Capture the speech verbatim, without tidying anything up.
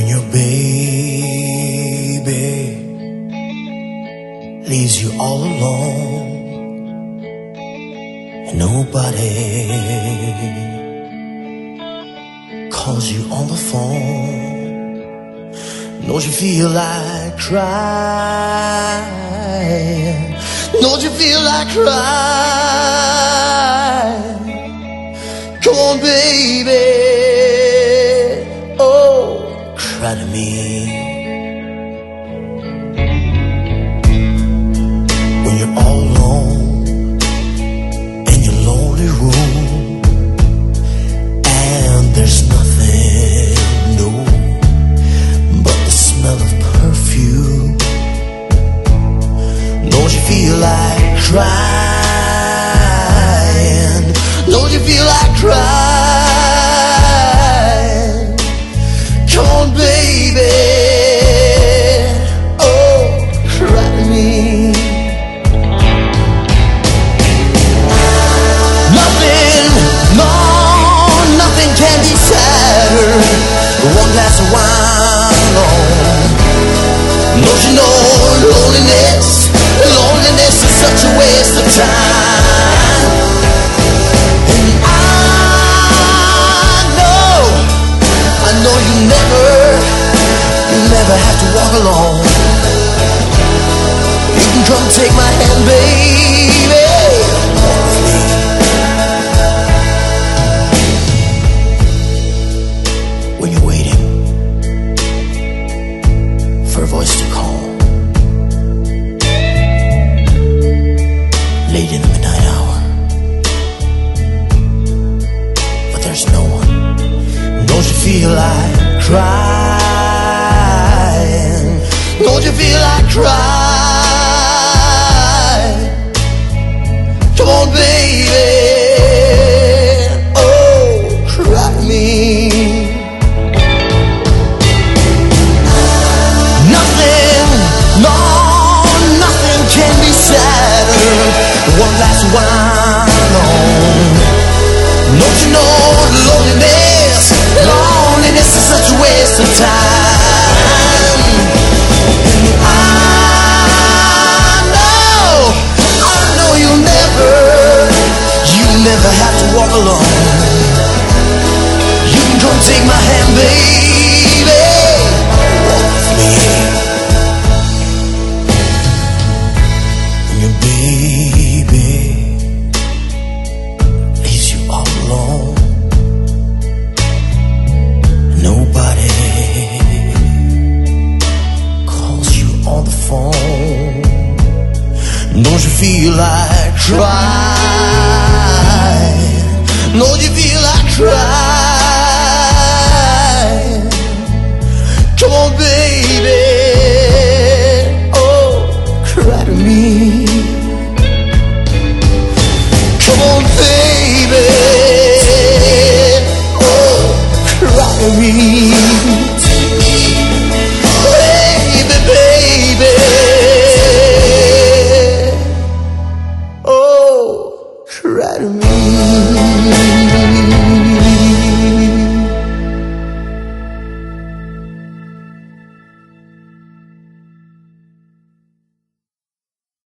When your baby leaves you all alone and nobody calls you on the phone, don't you feel like crying? Don't you feel like crying? Come on, baby, oh, cry to me. When you're all alone in your lonely room and there's nothing, no, but the smell of perfume, don't you feel like crying? Don't you feel like crying? Come on, baby, oh, cry to me. Nothing, no, nothing can be sadder than one glass of wine alone. Don't you know loneliness, loneliness is such a waste of time. And I know, I know you never, you never have to walk alone. You can come take my hand, baby, walk with me. When you're waiting for a voice to call, late in the midnight hour, but there's no one. Don't you feel like crying? Don't you feel like crying? Come on, baby, oh, cry to me. Nothing, no, nothing can be sadder than one glass of wine alone. Don't you know loneliness, loneliness is such a waste of time. And I know, I know you'll never, you'll never have to walk alone. You can come take my hand, baby, walk with me. When your baby leaves you all alone, nobody calls you on the phone, don't you feel like crying? Don't you feel like crying?